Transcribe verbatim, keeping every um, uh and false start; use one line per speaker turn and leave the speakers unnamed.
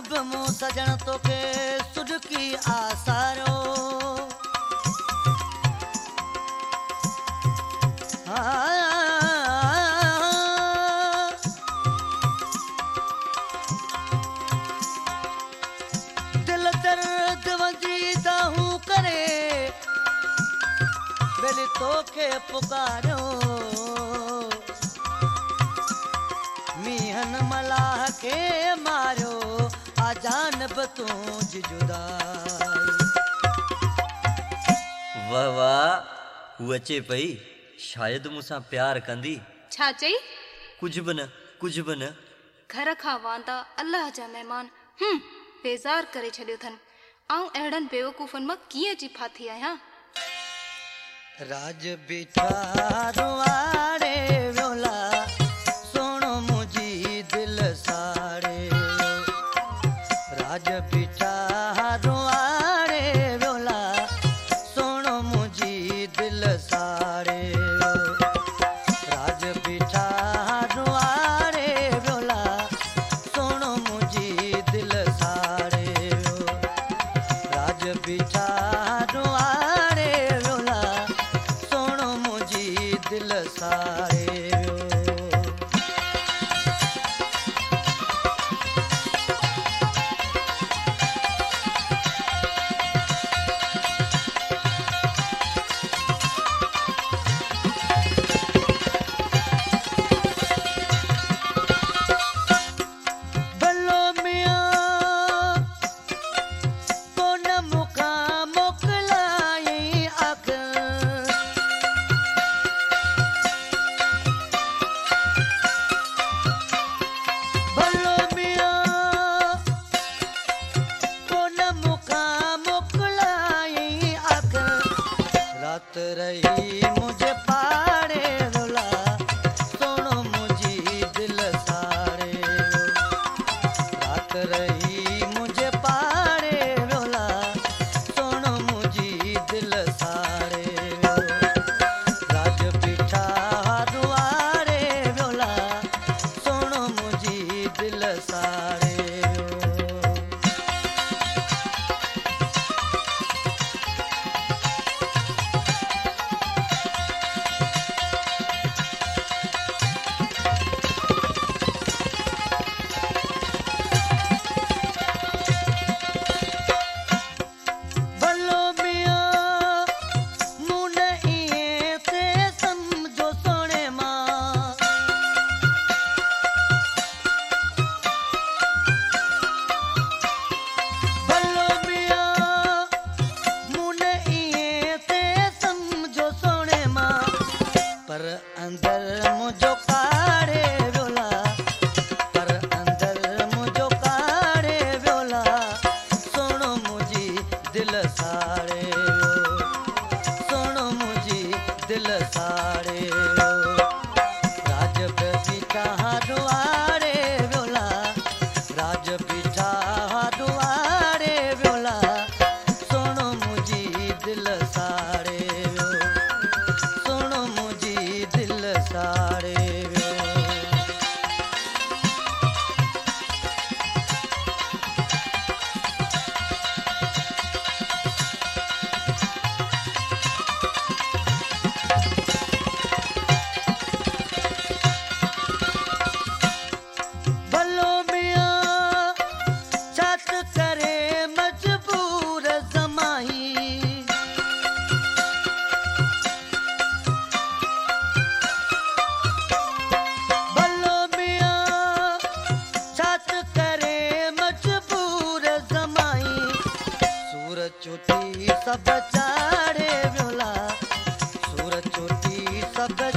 बि मूं सजण तोखे सुडकी आसारो दिल दर्द वंजीदा हूं करे बेली तोखे पुकारो मीहन मलाह के मारो आजान बतूं जुदाई।
वाह वाह हू अचे पई शायद मूंसां प्यार कंदी।
छा चई?
कुछ भी न कुछ भी न।
घर खां वांदा अल्लाह जा मेहमान हम बेज़ार करे छॾियो अथनि। आऊं अहिड़नि बेवकूफ़नि मां कीअं जी फाथी आहियां।
राज बीठा रुआड़े व्योला सोनो मुझी दिल साड़े राज बीठा रुआड़े व्योला सोनो मुझी दिल साड़े राज बीठा रुआड़े व्योला सोनो मुझी दिल साड़े राज बीठा रुआड़े व्योला सोनो मुझी दिल साड़े रही मुझे पाड़े रोला सोनो मुझी दिल साड़े रात रही मुझे पाड़े रोला सोनो मुझी दिल साड़े राज बीठा रुआड़े रोला सोनो मुझी दिल साड़े पर अंदर मुझो काड़े व्योला पर अंदर मुझो काड़े व्योला सोनो मुझी दिल साड़े सोनो मुझी दिल साड़े राज बीठा रुआड़े व्योला राज बीठा रुआड़े व्योला सोनो मुझी दिल साड़े सोनो मुझी दिल साड़े भलो मियां छत करे मजबूर ज़माई भलो मियां छत करे मजबूर ज़माई सूर चोटी सब चाड़े व्योला सूर चोटी सब